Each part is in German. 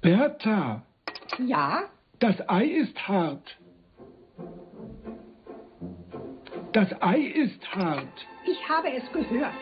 Bertha, Ja? das Ei ist hart. Das Ei ist hart. Ich habe es gehört.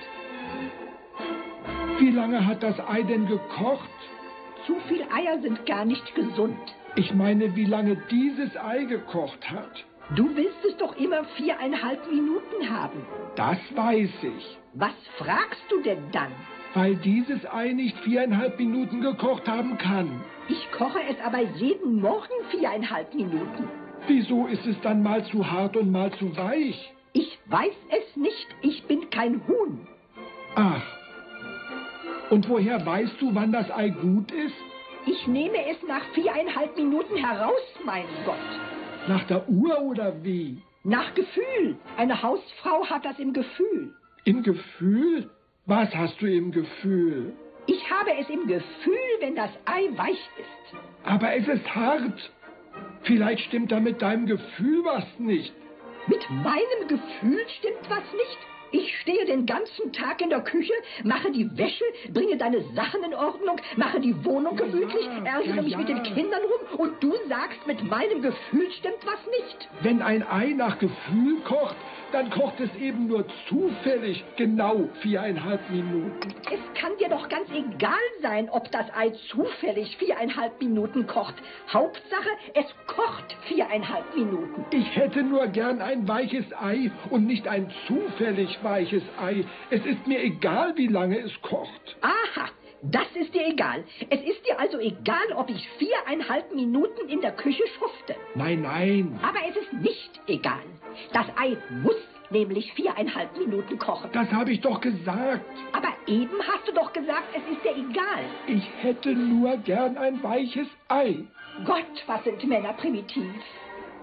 Wie lange hat das Ei denn gekocht? Zu viel Eier sind gar nicht gesund. Ich meine, wie lange dieses Ei gekocht hat. Du willst es doch immer 4,5 Minuten haben. Das weiß ich. Was fragst du denn dann? Weil dieses Ei nicht 4,5 Minuten gekocht haben kann. Ich koche es aber jeden Morgen 4,5 Minuten. Wieso ist es dann mal zu hart und mal zu weich? Ich weiß es nicht. Ich bin kein Huhn. Ach. Und woher weißt du, wann das Ei gut ist? Ich nehme es nach 4,5 Minuten heraus, mein Gott. Nach der Uhr oder wie? Nach Gefühl. Eine Hausfrau hat das im Gefühl. Im Gefühl? Was hast du im Gefühl? Ich habe es im Gefühl, wenn das Ei weich ist. Aber es ist hart. Vielleicht stimmt da mit deinem Gefühl was nicht. Mit meinem Gefühl stimmt was nicht. Ich stehe den ganzen Tag in der Küche, mache die Wäsche, bringe deine Sachen in Ordnung, mache die Wohnung gemütlich, ärgere mich mit den Kindern rum und du sagst, mit meinem Gefühl stimmt was nicht. Wenn ein Ei nach Gefühl kocht, dann kocht es eben nur zufällig genau 4,5 Minuten. Es kann dir doch ganz egal sein, ob das Ei zufällig 4,5 Minuten kocht. Hauptsache, es kocht 4,5 Minuten. Ich hätte nur gern ein weiches Ei und nicht ein zufällig weiches Ei. Es ist mir egal, wie lange es kocht. Aha, das ist dir egal. Es ist dir also egal, ob ich 4,5 Minuten in der Küche schufte. Nein, nein. Aber es ist nicht egal. Das Ei muss nämlich 4,5 Minuten kochen. Das habe ich doch gesagt. Aber eben hast du doch gesagt, es ist dir egal. Ich hätte nur gern ein weiches Ei. Gott, was sind Männer primitiv.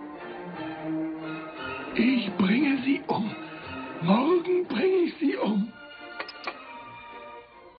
Ich bringe sie um. Morgen bringe ich sie um.